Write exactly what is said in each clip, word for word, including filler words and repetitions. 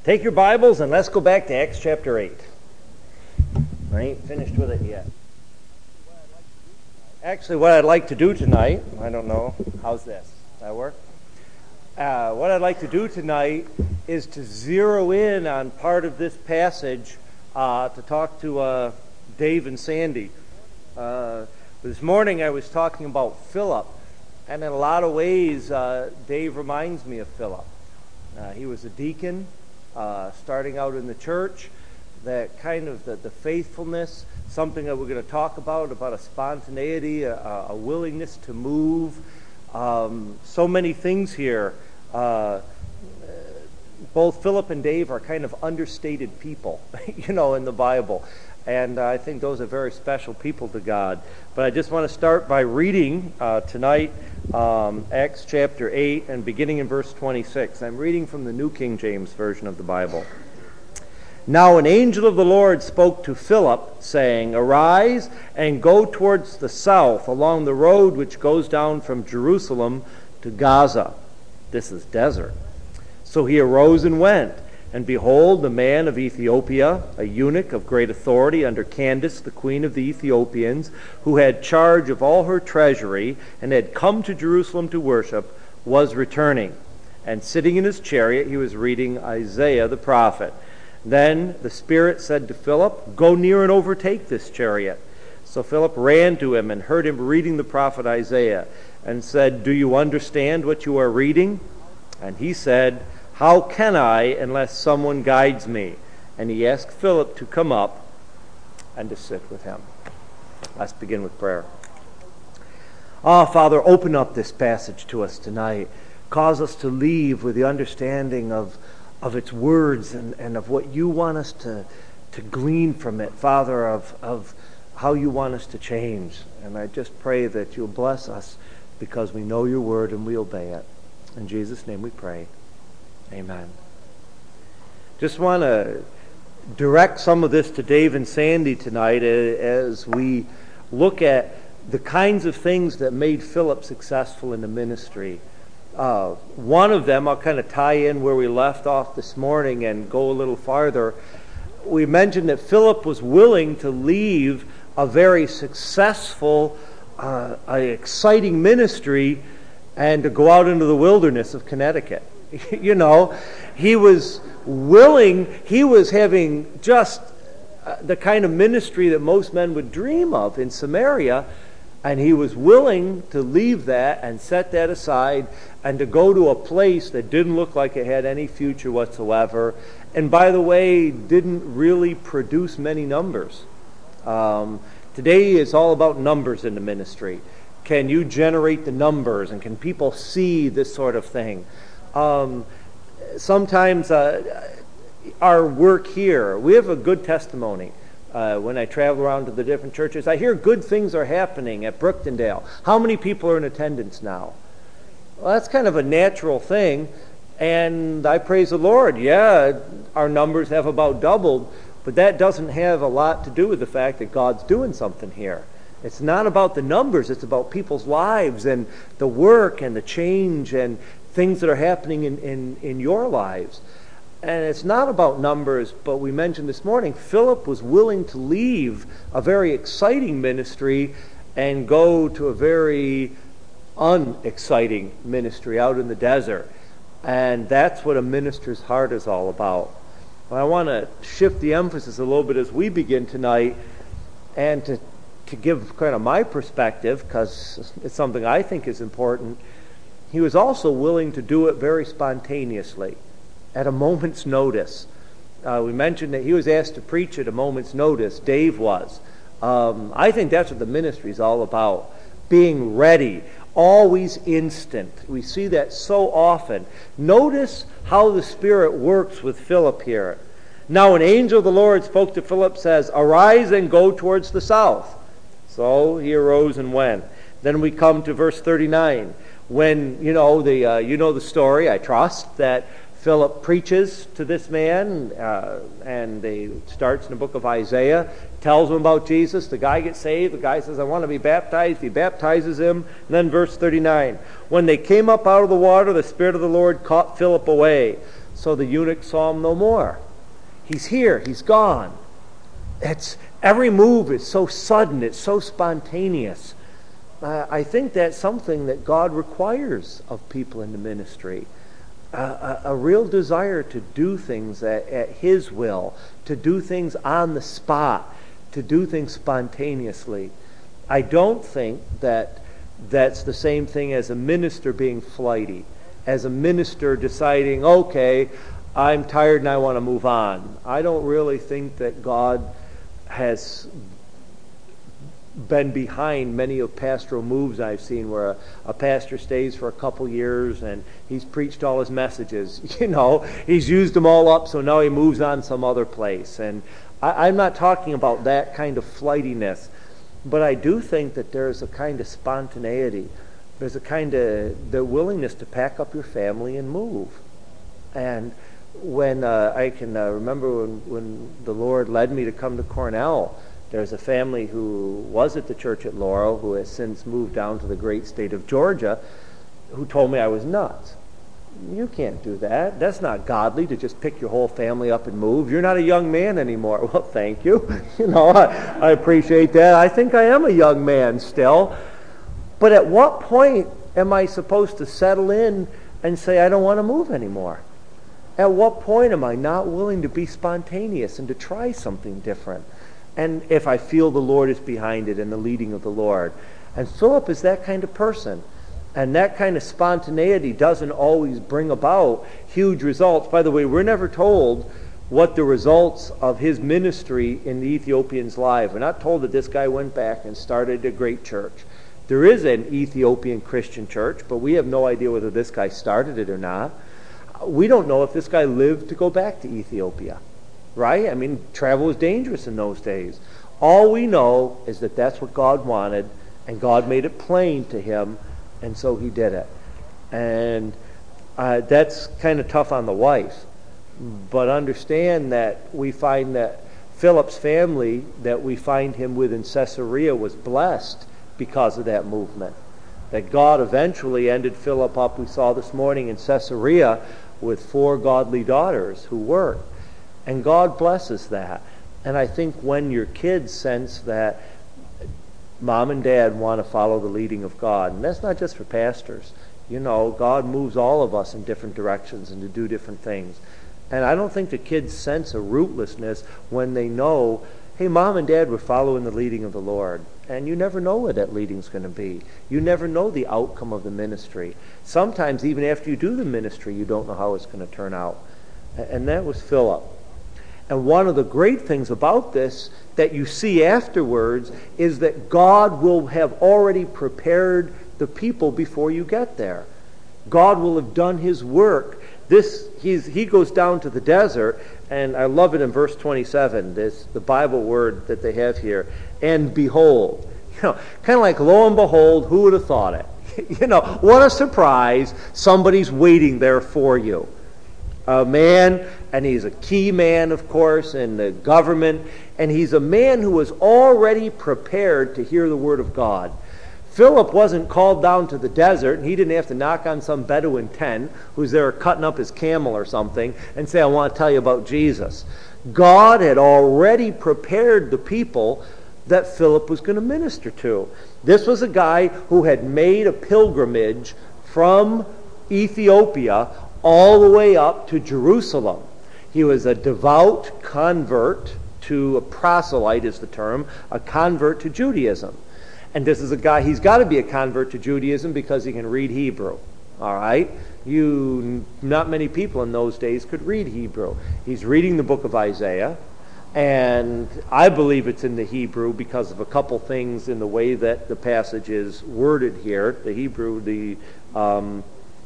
Take your Bibles and let's go back to Acts chapter eight. I ain't finished with it yet. Actually, what I'd like to do tonight, I don't know, how's this? Does that work? Uh, what I'd like to do tonight is to zero in on part of this passage uh, to talk to uh, Dave and Sandy. Uh, this morning I was talking about Philip, and in a lot of ways uh, Dave reminds me of Philip. Uh, he was a deacon uh, starting out in the church, that kind of the, the faithfulness, something that we're going to talk about, about a spontaneity, a, a willingness to move. Um, so many things here. Uh, both Philip and Dave are kind of understated people, you know, in the Bible. And uh, I think those are very special people to God. But I just want to start by reading uh, tonight um, Acts chapter eight and beginning in verse twenty-six. I'm reading from the New King James Version of the Bible. Now an angel of the Lord spoke to Philip, saying, Arise and go towards the south along the road which goes down from Jerusalem to Gaza. This is desert. So he arose and went. And behold, the man of Ethiopia, a eunuch of great authority under Candace, the queen of the Ethiopians, who had charge of all her treasury and had come to Jerusalem to worship, was returning. And sitting in his chariot, he was reading Isaiah the prophet. Then the Spirit said to Philip, Go near and overtake this chariot. So Philip ran to him and heard him reading the prophet Isaiah, and said, Do you understand what you are reading? And he said, How can I unless someone guides me? And he asked Philip to come up and to sit with him. Let's begin with prayer. Ah, Father, open up this passage to us tonight. Cause us to leave with the understanding of of its words and, and of what you want us to, to glean from it, Father, of, of how you want us to change. And I just pray that you'll bless us because we know your word and we obey it. In Jesus' name we pray. Amen. Just want to direct some of this to Dave and Sandy tonight as we look at the kinds of things that made Philip successful in the ministry. Uh, one of them, I'll kind of tie in where we left off this morning and go a little farther. We mentioned that Philip was willing to leave a very successful, uh, exciting ministry and to go out into the wilderness of Connecticut. You know, he was willing, he was having just uh, the kind of ministry that most men would dream of in Samaria, and he was willing to leave that and set that aside and to go to a place that didn't look like it had any future whatsoever. And by the way, didn't really produce many numbers. Um, today it's all about numbers in the ministry. Can you generate the numbers, and can people see this sort of thing? Um, sometimes uh, our work here, we have a good testimony. Uh, when I travel around to the different churches, I hear good things are happening at Brooktondale. How many people are in attendance now? Well, that's kind of a natural thing, and I praise the Lord. Yeah, our numbers have about doubled, but that doesn't have a lot to do with the fact that God's doing something here. It's not about the numbers, it's about people's lives and the work and the change and things that are happening in, in, in your lives. And it's not about numbers, but we mentioned this morning, Philip was willing to leave a very exciting ministry and go to a very unexciting ministry out in the desert. And that's what a minister's heart is all about. Well, I want to shift the emphasis a little bit as we begin tonight and to, to give kind of my perspective, because it's something I think is important. He was also willing to do it very spontaneously, at a moment's notice. Uh, we mentioned that he was asked to preach at a moment's notice. Dave was. Um, I think that's what the ministry is all about. Being ready. Always instant. We see that so often. Notice how the Spirit works with Philip here. Now an angel of the Lord spoke to Philip, says, Arise and go towards the south. So he arose and went. Then we come to verse thirty-nine. When, you know, the uh, you know the story, I trust, that Philip preaches to this man, uh, and he starts in the book of Isaiah, tells him about Jesus. The guy gets saved. The guy says, I want to be baptized. He baptizes him. And then verse thirty-nine, when they came up out of the water, the Spirit of the Lord caught Philip away. so the eunuch saw him no more. He's here, he's gone. It's, every move is so sudden, it's so spontaneous. Uh, I think that's something that God requires of people in the ministry. Uh, a, a real desire to do things at, at His will, to do things on the spot, to do things spontaneously. I don't think that that's the same thing as a minister being flighty, as a minister deciding, okay, I'm tired and I want to move on. I don't really think that God has been behind many of pastoral moves I've seen where a, a pastor stays for a couple years and he's preached all his messages. You know, he's used them all up, so now he moves on some other place. And I, I'm not talking about that kind of flightiness, but I do think that there's a kind of spontaneity. There's a kind of the willingness to pack up your family and move. And when uh, I can uh, remember when, when the Lord led me to come to Cornell, there's a family who was at the church at Laurel who has since moved down to the great state of Georgia, who told me I was nuts. You can't do that. That's not godly to just pick your whole family up and move. You're not a young man anymore. Well, thank you. You know, I, I appreciate that. I think I am a young man still. But at what point am I supposed to settle in and say, I don't want to move anymore? At what point am I not willing to be spontaneous and to try something different? And if I feel the Lord is behind it and the leading of the Lord. And Philip is that kind of person. And that kind of spontaneity doesn't always bring about huge results. By the way, we're never told what the results of his ministry in the Ethiopians' life. We're not told that this guy went back and started a great church. There is an Ethiopian Christian church, but we have no idea whether this guy started it or not. We don't know if this guy lived to go back to Ethiopia. Right? I mean, travel was dangerous in those days. All we know is that that's what God wanted, and God made it plain to him, and so he did it. And uh, that's kind of tough on the wife. But understand that we find that Philip's family, that we find him with in Caesarea, was blessed because of that movement. That God eventually ended Philip up, we saw this morning in Caesarea, with four godly daughters who worked. And God blesses that. And I think when your kids sense that mom and dad want to follow the leading of God, and that's not just for pastors. You know, God moves all of us in different directions and to do different things. And I don't think the kids sense a rootlessness when they know, hey, mom and dad were following the leading of the Lord. And you never know where that leading's going to be. You never know the outcome of the ministry. Sometimes even after you do the ministry, you don't know how it's going to turn out. And that was Philip. And one of the great things about this that you see afterwards is that God will have already prepared the people before you get there. God will have done his work. This he's, he goes down to the desert, and I love it in verse twenty-seven, this the Bible word that they have here, and behold. You know, kind of like lo and behold, who would have thought it? You know, what a surprise, somebody's waiting there for you. A man, and he's a key man, of course, in the government, and he's a man who was already prepared to hear the word of God. Philip wasn't called down to the desert, and he didn't have to knock on some Bedouin tent who's there cutting up his camel or something and say, I want to tell you about Jesus. God had already prepared the people that Philip was going to minister to. This was a guy who had made a pilgrimage from Ethiopia all the way up to Jerusalem. He was a devout convert to, a proselyte is the term, a convert to Judaism. And this is a guy, he's got to be a convert to Judaism because he can read Hebrew. All right? You, not many people in those days could read Hebrew. He's reading the book of Isaiah, and I believe it's in the Hebrew because of a couple things in the way that the passage is worded here. The Hebrew, the um,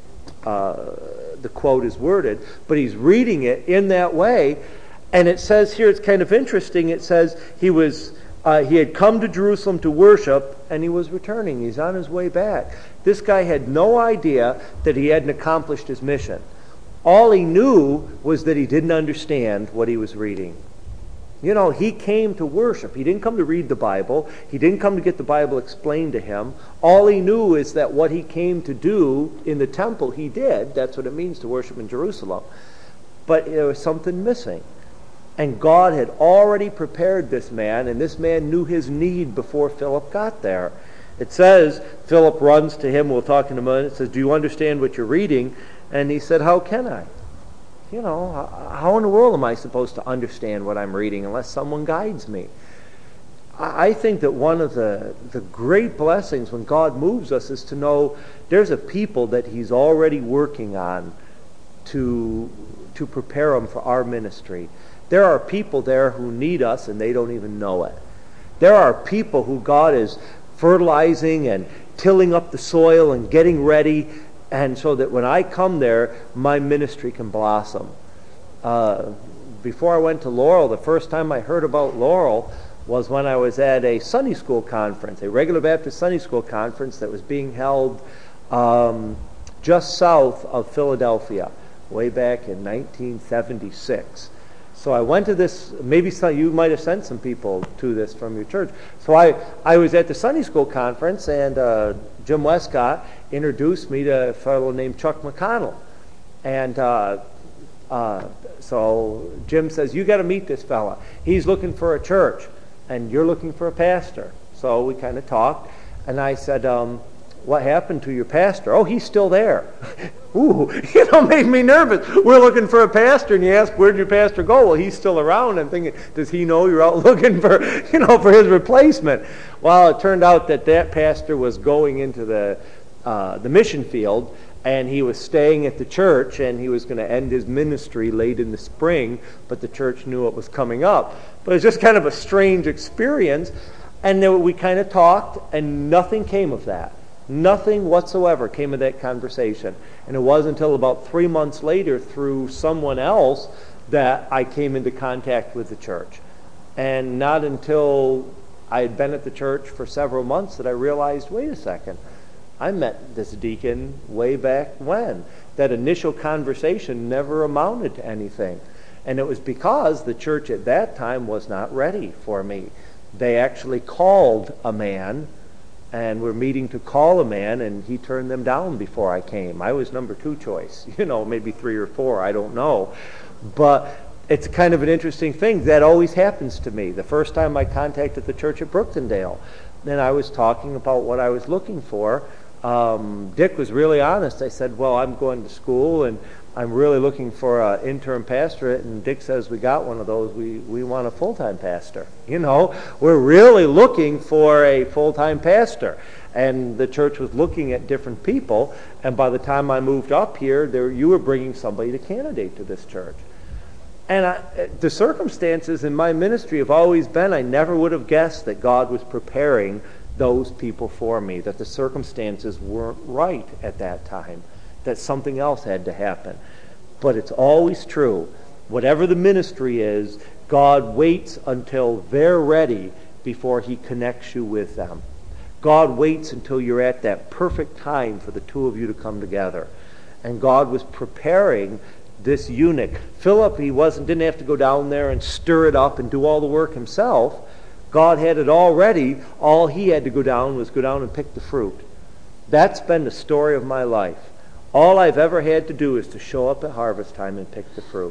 uh, the quote is worded, but he's reading it in that way. And it says here, it's kind of interesting, it says he was uh, he had come to Jerusalem to worship, and he was returning. He's on his way back. This guy had no idea that he hadn't accomplished his mission. All he knew was that he didn't understand what he was reading. You know, he came to worship. He didn't come to read the Bible. He didn't come to get the Bible explained to him. All he knew is that what he came to do in the temple, he did. That's what it means to worship in Jerusalem. but there was something missing. And God had already prepared this man, and this man knew his need before Philip got there. It says, Philip runs to him, we'll talk in a minute, it says, do you understand what you're reading? And he said, how can I? You know, how in the world am I supposed to understand what I'm reading unless someone guides me? I think that one of the, the great blessings when God moves us is to know there's a people that he's already working on to, to prepare them for our ministry. There are people there who need us and they don't even know it. There are people who God is fertilizing and tilling up the soil and getting ready, and so that when I come there, my ministry can blossom. Uh, before I went to Laurel, the first time I heard about Laurel was when I was at a Sunday school conference, a regular Baptist Sunday school conference that was being held um, just south of Philadelphia, way back in nineteen seventy-six. So I went to this, maybe some, you might have sent some people to this from your church. So I, I was at the Sunday school conference, and uh, Jim Westcott introduced me to a fellow named Chuck McConnell. And uh, uh, so Jim says, you got to meet this fella. He's looking for a church, and you're looking for a pastor. So we kind of talked, and I said, um, what happened to your pastor? Oh, he's still there. Ooh, you know, made me nervous. We're looking for a pastor, and you ask, where'd your pastor go? Well, he's still around. I'm thinking, does he know you're out looking for, you know, for his replacement? Well, it turned out that that pastor was going into the uh, the mission field, and he was staying at the church, and he was going to end his ministry late in the spring, but the church knew it was coming up. But it was just kind of a strange experience, and then we kind of talked, and nothing came of that. Nothing whatsoever came of that conversation. And it wasn't until about three months later, through someone else, that I came into contact with the church. And not until I had been at the church for several months that I realized, wait a second, I met this deacon way back when. That initial conversation never amounted to anything. And it was because the church at that time was not ready for me. They actually called a man, and we're meeting to call a man, and he turned them down before I came. I was number two choice, you know, maybe three or four, I don't know. But it's kind of an interesting thing. That always happens to me. The first time I contacted the church at Brooktondale, then I was talking about what I was looking for. Um, Dick was really honest. I said, well, I'm going to school, and I'm really looking for an interim pastorate, and Dick says, we got one of those. We we want a full-time pastor. You know, we're really looking for a full-time pastor. And the church was looking at different people, and by the time I moved up here, there you were bringing somebody to candidate to this church. And I, the circumstances in my ministry have always been, I never would have guessed that God was preparing those people for me, that the circumstances weren't right at that time, that something else had to happen. But it's always true. Whatever the ministry is, God waits until they're ready before he connects you with them. God waits until you're at that perfect time for the two of you to come together. And God was preparing this eunuch. Philip, he wasn't didn't have to go down there and stir it up and do all the work himself. God had it all ready. All he had to go down was go down and pick the fruit. That's been the story of my life. All I've ever had to do is to show up at harvest time and pick the fruit.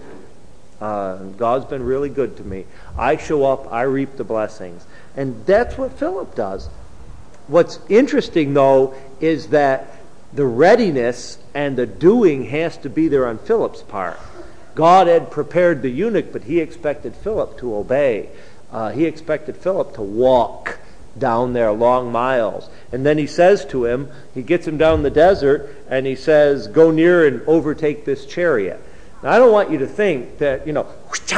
Uh, God's been really good to me. I show up, I reap the blessings. And that's what Philip does. What's interesting, though, is that the readiness and the doing has to be there on Philip's part. God had prepared the eunuch, but he expected Philip to obey. Uh, he expected Philip to walk down there long miles. And then he says to him, he gets him down the desert, and he says, go near and overtake this chariot. Now, I don't want you to think that, you know,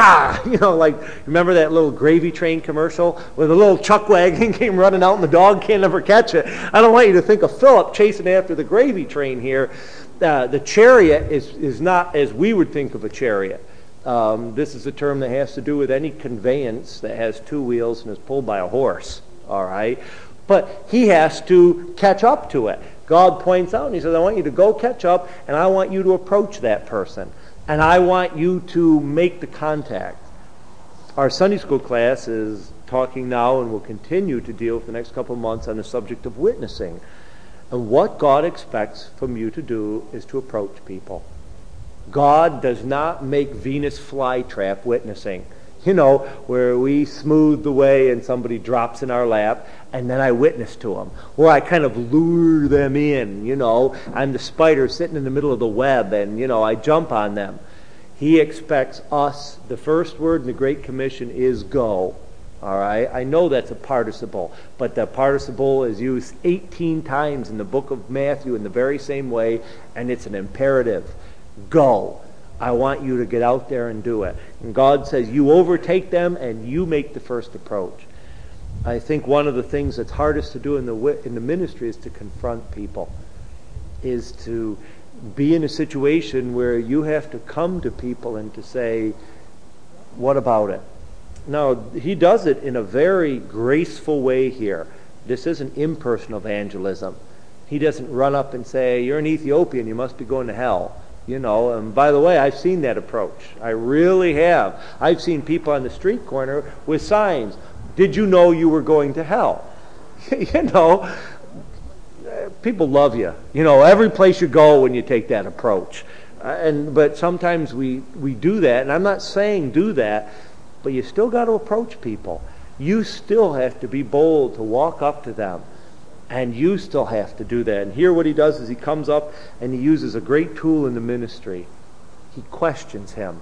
you know, like, remember that little gravy train commercial where the little chuck wagon came running out and the dog can't ever catch it? I don't want you to think of Philip chasing after the gravy train here. Uh, the chariot is, is not as we would think of a chariot. Um, this is a term that has to do with any conveyance that has two wheels and is pulled by a horse. All right? But he has to catch up to it. God points out and he says, I want you to go catch up, and I want you to approach that person. And I want you to make the contact. Our Sunday school class is talking now and will continue to deal for the next couple of months on the subject of witnessing. And what God expects from you to do is to approach people. God does not make Venus flytrap witnessing. You know, where we smooth the way and somebody drops in our lap, and then I witness to them. Where I kind of lure them in, you know. I'm the spider sitting in the middle of the web, and, you know, I jump on them. He expects us, the first word in the Great Commission is go. All right? I know that's a participle, but the participle is used eighteen times in the book of Matthew in the very same way, and it's an imperative. Go. I want you to get out there and do it. And God says, you overtake them and you make the first approach. I think one of the things that's hardest to do in the in the ministry is to confront people, is to be in a situation where you have to come to people and to say, what about it? Now, he does it in a very graceful way here. This isn't impersonal evangelism. He doesn't run up and say, you're an Ethiopian, you must be going to hell. You know, and by the way, I've seen that approach. I really have. I've seen people on the street corner with signs. Did you know you were going to hell? You know, people love you. You know, every place you go when you take that approach. Uh, and but sometimes we, we do that, and I'm not saying do that, but you still got to approach people. You still have to be bold to walk up to them. And you still have to do that. And here what he does is he comes up and he uses a great tool in the ministry. He questions him.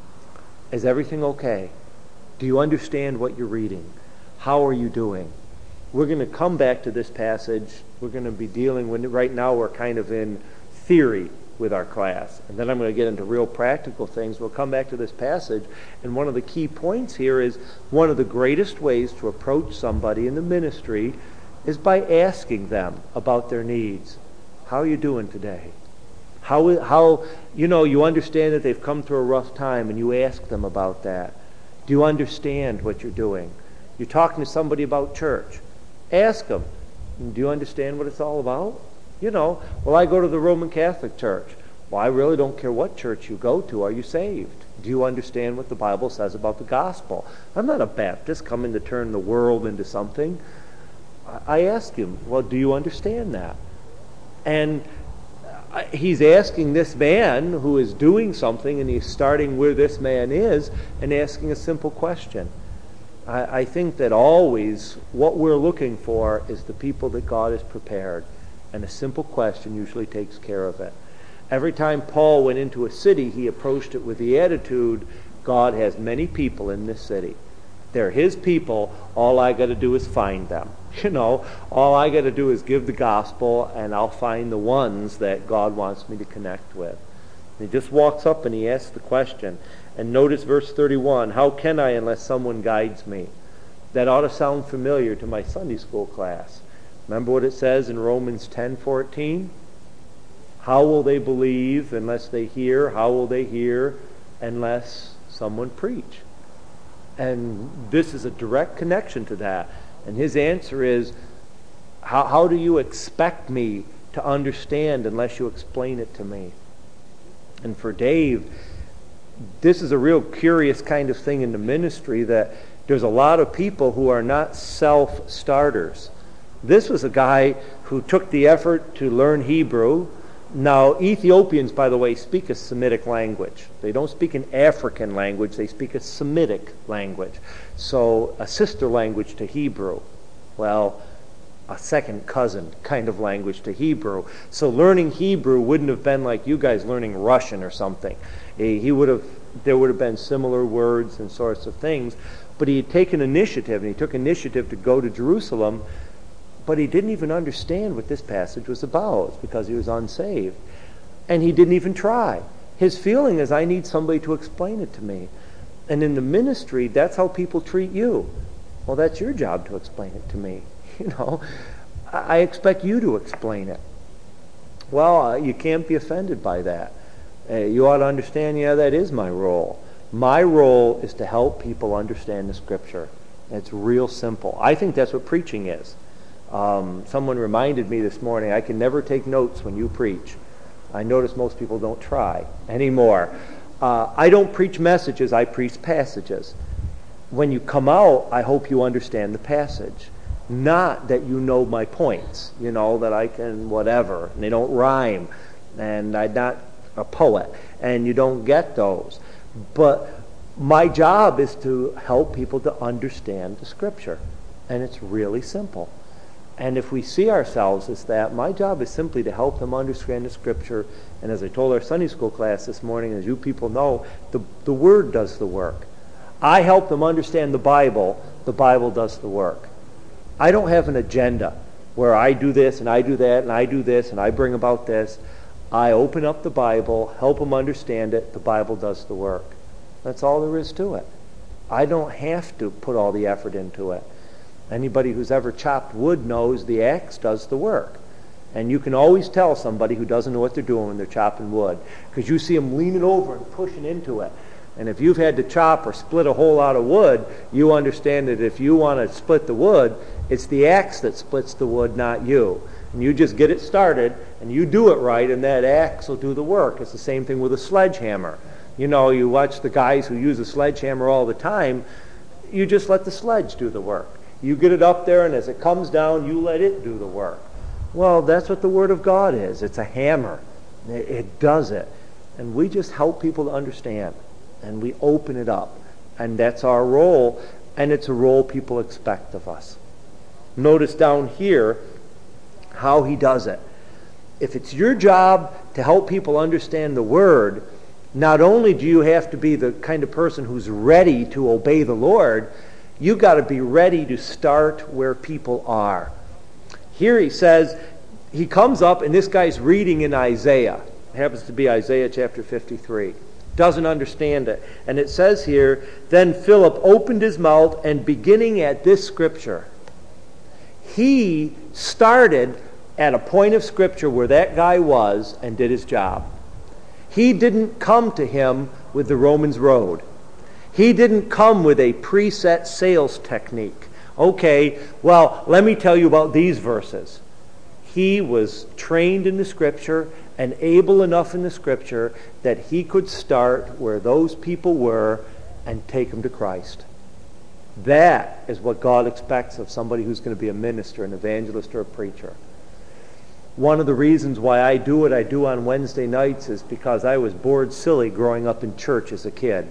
Is everything okay? Do you understand what you're reading? How are you doing? We're going to come back to this passage. We're going to be dealing with it. Right now we're kind of in theory with our class. And then I'm going to get into real practical things. We'll come back to this passage. And one of the key points here is one of the greatest ways to approach somebody in the ministry is by asking them about their needs. How are you doing today? How, how, you know, you understand that they've come through a rough time and you ask them about that. Do you understand what you're doing? You're talking to somebody about church. Ask them, do you understand what it's all about? You know, well, I go to the Roman Catholic Church. Well, I really don't care what church you go to. Are you saved? Do you understand what the Bible says about the gospel? I'm not a Baptist coming to turn the world into something. I ask him, well, do you understand that? And he's asking this man who is doing something, and he's starting where this man is and asking a simple question. I, I think that always what we're looking for is the people that God has prepared, and a simple question usually takes care of it. Every time Paul went into a city, he approached it with the attitude, God has many people in this city. They're his people. All I got to do is find them. You know, all I got to do is give the gospel, and I'll find the ones that God wants me to connect with. And he just walks up and he asks the question. And notice verse thirty-one, how can I unless someone guides me? That ought to sound familiar to my Sunday school class. Remember what it says in Romans ten fourteen? How will they believe unless they hear? How will they hear unless someone preach? And this is a direct connection to that. And his answer is, how, how do you expect me to understand unless you explain it to me? And for Dave, this is a real curious kind of thing in the ministry, that there's a lot of people who are not self-starters. This was a guy who took the effort to learn Hebrew. Now, Ethiopians, by the way, speak a Semitic language. They don't speak an African language. They speak a Semitic language. So, a sister language to Hebrew. Well, a second cousin kind of language to Hebrew. So, learning Hebrew wouldn't have been like you guys learning Russian or something. He would have, there would have been similar words and sorts of things. But he had taken initiative, and he took initiative to go to Jerusalem. But he didn't even understand what this passage was about. It's because he was unsaved. And he didn't even try. His feeling is, I need somebody to explain it to me. And in the ministry, that's how people treat you. Well, that's your job to explain it to me. You know, I expect you to explain it. Well, uh, you can't be offended by that. Uh, you ought to understand, yeah, that is my role. My role is to help people understand the Scripture. It's real simple. I think that's what preaching is. Um, someone reminded me this morning, I can never take notes when you preach. I notice most people don't try anymore. Uh, I don't preach messages, I preach passages. When you come out, I hope you understand the passage. Not that you know my points, you know, that I can whatever, and they don't rhyme. And I'm not a poet, and you don't get those. But my job is to help people to understand the Scripture, and it's really simple. And if we see ourselves as that, my job is simply to help them understand the Scripture. And as I told our Sunday school class this morning, as you people know, the, the Word does the work. I help them understand the Bible. The Bible does the work. I don't have an agenda where I do this and I do that and I do this and I bring about this. I open up the Bible, help them understand it. The Bible does the work. That's all there is to it. I don't have to put all the effort into it. Anybody who's ever chopped wood knows the axe does the work. And you can always tell somebody who doesn't know what they're doing when they're chopping wood, because you see them leaning over and pushing into it. And if you've had to chop or split a whole lot of wood, you understand that if you want to split the wood, it's the axe that splits the wood, not you. And you just get it started, and you do it right, and that axe will do the work. It's the same thing with a sledgehammer. You know, you watch the guys who use a sledgehammer all the time. You just let the sledge do the work. You get it up there, and as it comes down, you let it do the work. Well, that's what the Word of God is. It's a hammer. It, it does it. And we just help people to understand. And we open it up. And that's our role. And it's a role people expect of us. Notice down here how he does it. If it's your job to help people understand the Word, not only do you have to be the kind of person who's ready to obey the Lord, you've got to be ready to start where people are. Here he says, he comes up, and this guy's reading in Isaiah. It happens to be Isaiah chapter fifty-three. Doesn't understand it. And it says here, then Philip opened his mouth, and beginning at this scripture, he started at a point of scripture where that guy was and did his job. He didn't come to him with the Romans road. He didn't come with a preset sales technique. Okay, well, let me tell you about these verses. He was trained in the Scripture and able enough in the Scripture that he could start where those people were and take them to Christ. That is what God expects of somebody who's going to be a minister, an evangelist, or a preacher. One of the reasons why I do what I do on Wednesday nights is because I was bored silly growing up in church as a kid.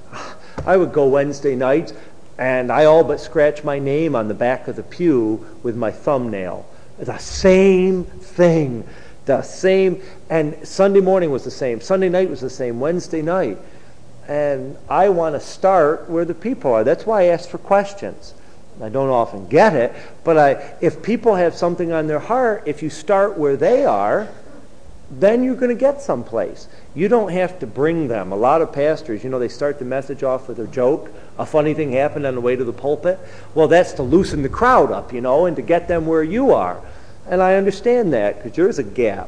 I would go Wednesday nights, and I all but scratch my name on the back of the pew with my thumbnail. The same thing. The same. And Sunday morning was the same. Sunday night was the same. Wednesday night. And I want to start where the people are. That's why I ask for questions. I don't often get it, but I, if people have something on their heart, if you start where they are, then you're going to get someplace. You don't have to bring them. A lot of pastors, you know, they start the message off with a joke. A funny thing happened on the way to the pulpit. Well, that's to loosen the crowd up, you know, and to get them where you are. And I understand that because there is a gap.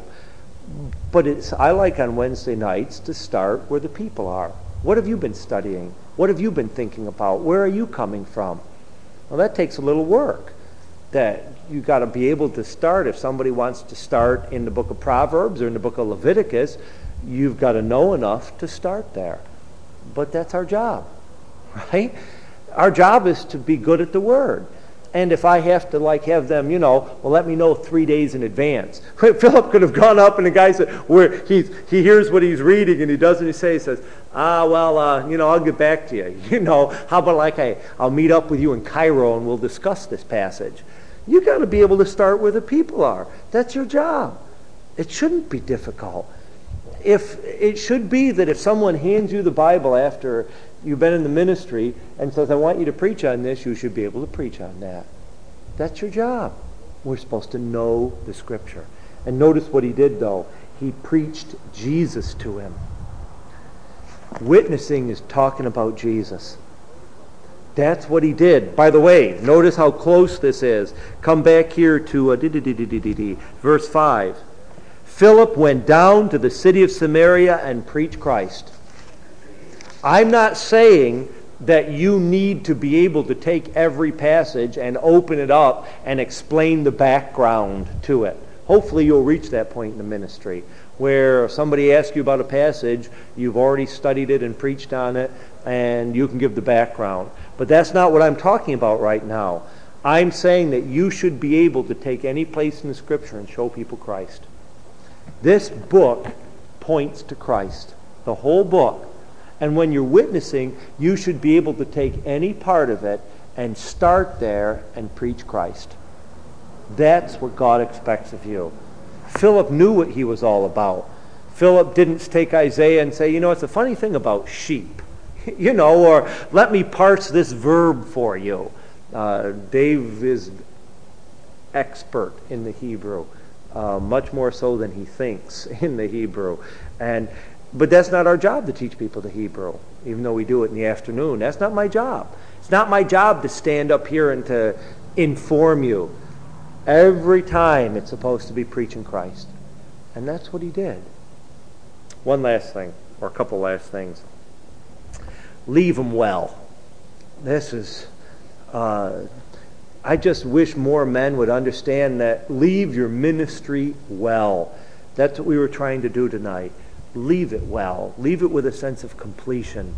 But it's, I like on Wednesday nights to start where the people are. What have you been studying? What have you been thinking about? Where are you coming from? Well, that takes a little work. That you've got to be able to start. If somebody wants to start in the book of Proverbs or in the book of Leviticus, you've got to know enough to start there. But that's our job, right? Our job is to be good at the Word. And if I have to like have them, you know, well, let me know three days in advance. Philip could have gone up and the guy said, where he's, he hears what he's reading and he does what he says. He says, ah, well, uh, you know, I'll get back to you. You know, how about like I, I'll meet up with you in Cairo and we'll discuss this passage. You got to be able to start where the people are. That's your job. It shouldn't be difficult. If it should be that if someone hands you the Bible after you've been in the ministry and says, I want you to preach on this, you should be able to preach on that. That's your job. We're supposed to know the Scripture. And notice what he did, though. He preached Jesus to him. Witnessing is talking about Jesus. That's what he did. By the way, notice how close this is. Come back here to uh, verse five. Philip went down to the city of Samaria and preached Christ. I'm not saying that you need to be able to take every passage and open it up and explain the background to it. Hopefully you'll reach that point in the ministry where if somebody asks you about a passage, you've already studied it and preached on it, and you can give the background. But that's not what I'm talking about right now. I'm saying that you should be able to take any place in the Scripture and show people Christ. This book points to Christ. The whole book. And when you're witnessing, you should be able to take any part of it and start there and preach Christ. That's what God expects of you. Philip knew what he was all about. Philip didn't take Isaiah and say, you know, it's a funny thing about sheep. You know, or let me parse this verb for you. Uh, Dave is expert in the Hebrew, uh, much more so than he thinks in the Hebrew. And but that's not our job to teach people the Hebrew, even though we do it in the afternoon. That's not my job. It's not my job to stand up here and to inform you. Every time it's supposed to be preaching Christ. And that's what he did. One last thing, or a couple last things. Leave them well. This is, uh, I just wish more men would understand that leave your ministry well. That's what we were trying to do tonight. Leave it well. Leave it with a sense of completion.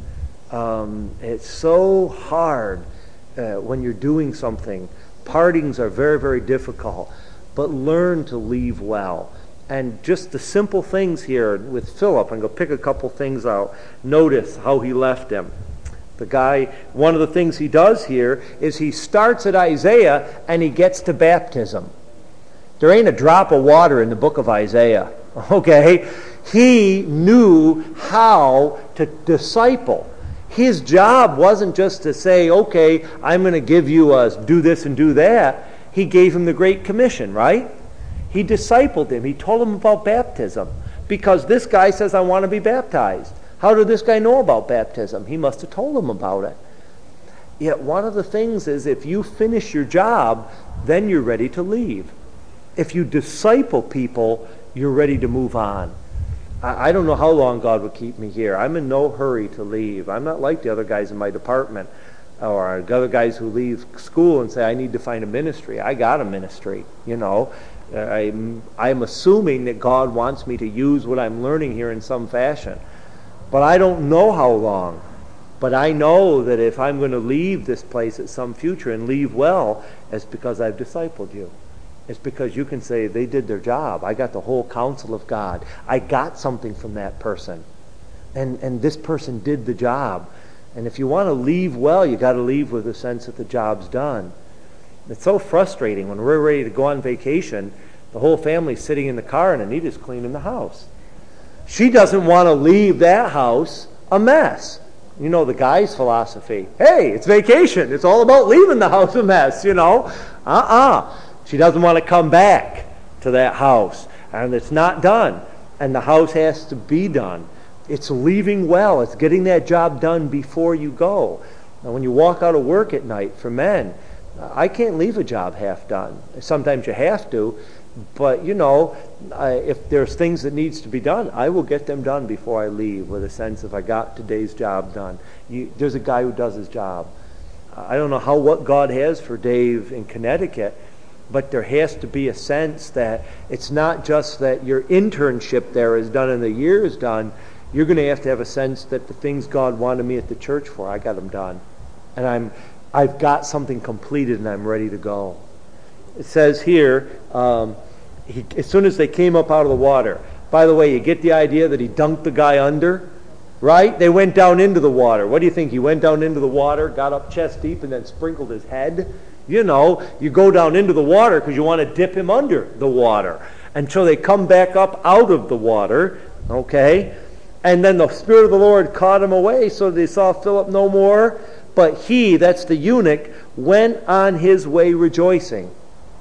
Um, it's so hard uh, when you're doing something. Partings are very, very difficult. But learn to leave well. And just the simple things here with Philip, I'm going to pick a couple things out. Notice how he left him. The guy, one of the things he does here is he starts at Isaiah and he gets to baptism. There ain't a drop of water in the book of Isaiah. Okay? He knew how to disciple. His job wasn't just to say, okay, I'm going to give you a do this and do that. He gave him the Great Commission, right? He discipled him. He told him about baptism because this guy says, I want to be baptized. How did this guy know about baptism? He must have told him about it. Yet one of the things is if you finish your job, then you're ready to leave. If you disciple people, you're ready to move on. I, I don't know how long God would keep me here. I'm in no hurry to leave. I'm not like the other guys in my department or the other guys who leave school and say, I need to find a ministry. I got a ministry, you know. I'm, I'm assuming that God wants me to use what I'm learning here in some fashion. But I don't know how long. But I know that if I'm going to leave this place at some future and leave well, it's because I've discipled you. It's because you can say they did their job. I got the whole counsel of God. I got something from that person. And, and this person did the job. And if you want to leave well, you got to leave with a sense that the job's done. It's so frustrating when we're ready to go on vacation, the whole family's sitting in the car and Anita's cleaning the house. She doesn't want to leave that house a mess. You know the guy's philosophy. Hey, it's vacation. It's all about leaving the house a mess, you know. Uh-uh. She doesn't want to come back to that house. And it's not done. And the house has to be done. It's leaving well. It's getting that job done before you go. Now, when you walk out of work at night, for men, I can't leave a job half done. Sometimes you have to. But, you know, I, if there's things that needs to be done, I will get them done before I leave with a sense of I got today's job done. You, there's a guy who does his job. I don't know how what God has for Dave in Connecticut, but there has to be a sense that it's not just that your internship there is done and the year is done. You're going to have to have a sense that the things God wanted me at the church for, I got them done. And I'm, I've got something completed and I'm ready to go. It says here, um, he, as soon as they came up out of the water. By the way, you get the idea that he dunked the guy under, right? They went down into the water. What do you think? He went down into the water, got up chest deep, and then sprinkled his head? You know, you go down into the water because you want to dip him under the water until they come back up out of the water, okay? And then the Spirit of the Lord caught him away, so they saw Philip no more. But he, that's the eunuch, went on his way rejoicing.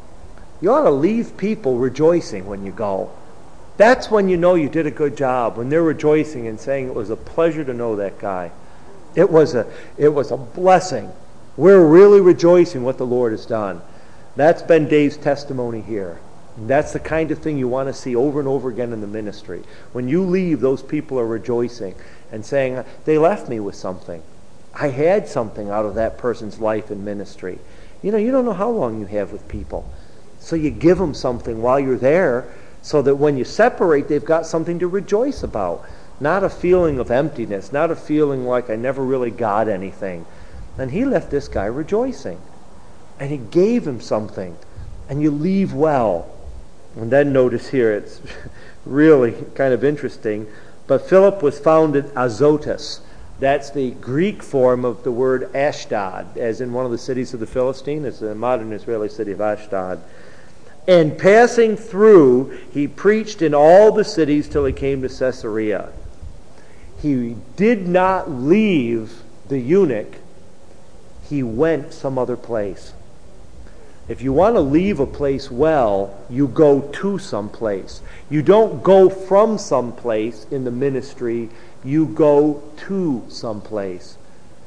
You ought to leave people rejoicing when you go. That's when you know you did a good job, when they're rejoicing and saying it was a pleasure to know that guy. It was a, it was a blessing. We're really rejoicing what the Lord has done. That's been Dave's testimony here. And that's the kind of thing you want to see over and over again in the ministry. When you leave, those people are rejoicing and saying, they left me with something. I had something out of that person's life and ministry. You know, you don't know how long you have with people. So you give them something while you're there so that when you separate, they've got something to rejoice about. Not a feeling of emptiness, not a feeling like I never really got anything. And he left this guy rejoicing. And he gave him something. And you leave well. And then notice here, it's really kind of interesting, but Philip was found at Azotus. That's the Greek form of the word Ashdod, as in one of the cities of the Philistine. It's a modern Israeli city of Ashdod. And passing through, he preached in all the cities till he came to Caesarea. He did not leave the eunuch. He went some other place. If you want to leave a place well, you go to some place. You don't go from some place in the ministry. You go to some place.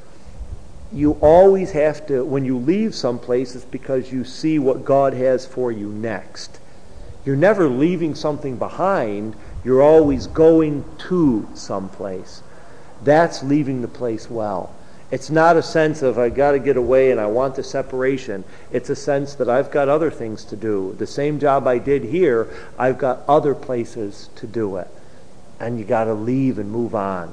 You always have to, when you leave some place, it's because you see what God has for you next. You're never leaving something behind. You're always going to some place. That's leaving the place well. It's not a sense of I got to get away and I want the separation. It's a sense that I've got other things to do. The same job I did here, I've got other places to do it. And you got to leave and move on.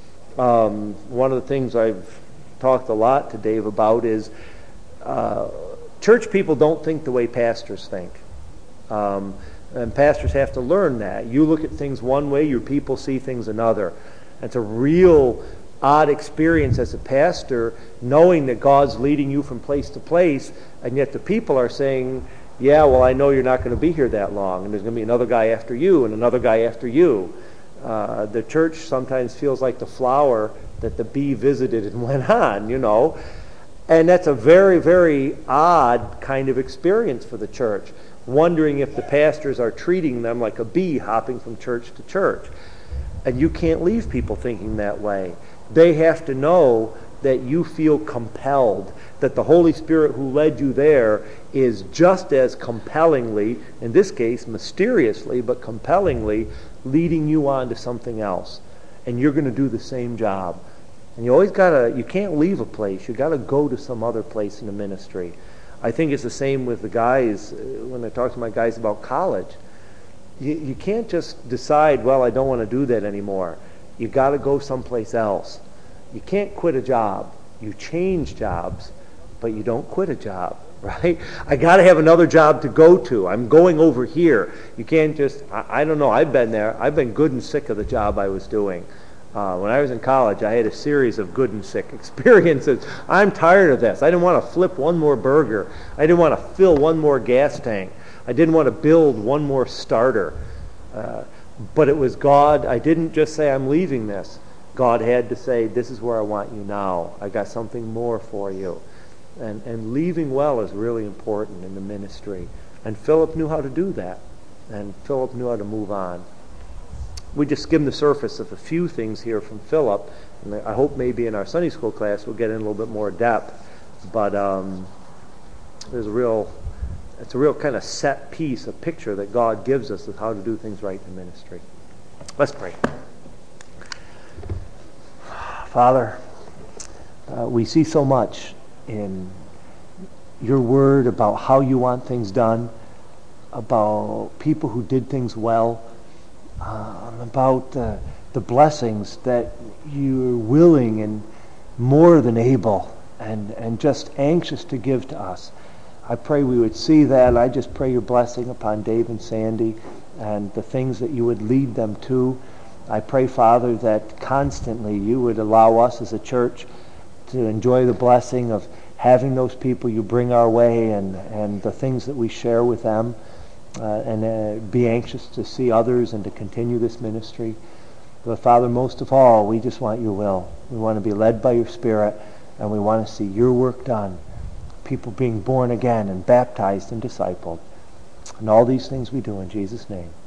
Um, one of the things I've talked a lot to Dave about is uh, church people don't think the way pastors think. Um, and pastors have to learn that. You look at things one way, your people see things another. It's a real odd experience as a pastor, knowing that God's leading you from place to place, and yet the people are saying, yeah, well, I know you're not going to be here that long, and there's going to be another guy after you and another guy after you. Uh, the church sometimes feels like the flower that the bee visited and went on, you know. And that's a very, very odd kind of experience for the church, wondering if the pastors are treating them like a bee hopping from church to church. And you can't leave people thinking that way. They have to know that you feel compelled, that the Holy Spirit who led you there is just as compellingly, in this case mysteriously, but compellingly leading you on to something else. And you're going to do the same job. And you always got to, you can't leave a place. You got to go to some other place in the ministry. I think it's the same with the guys, when I talk to my guys about college. You, you can't just decide, well, I don't want to do that anymore. You got to go someplace else. You can't quit a job. You change jobs, but you don't quit a job, right? I got to have another job to go to. I'm going over here. You can't just, I, I don't know, I've been there. I've been good and sick of the job I was doing. Uh, when I was in college, I had a series of good and sick experiences. I'm tired of this. I didn't want to flip one more burger. I didn't want to fill one more gas tank. I didn't want to build one more starter. Uh, but it was God. I didn't just say, I'm leaving this. God had to say, this is where I want you now. I got something more for you. And, and leaving well is really important in the ministry. And Philip knew how to do that. And Philip knew how to move on. We just skimmed the surface of a few things here from Philip. And I hope maybe in our Sunday school class we'll get in a little bit more depth. But um, there's a real... It's a real kind of set piece, a picture that God gives us of how to do things right in ministry. Let's pray. Father, uh, we see so much in your word about how you want things done, about people who did things well, uh, about uh, the blessings that you're willing and more than able and, and just anxious to give to us. I pray we would see that. I just pray your blessing upon Dave and Sandy and the things that you would lead them to. I pray, Father, that constantly you would allow us as a church to enjoy the blessing of having those people you bring our way and, and the things that we share with them, uh, and uh, be anxious to see others and to continue this ministry. But, Father, most of all, we just want your will. We want to be led by your Spirit, and we want to see your work done. People being born again and baptized and discipled. And all these things we do in Jesus' name.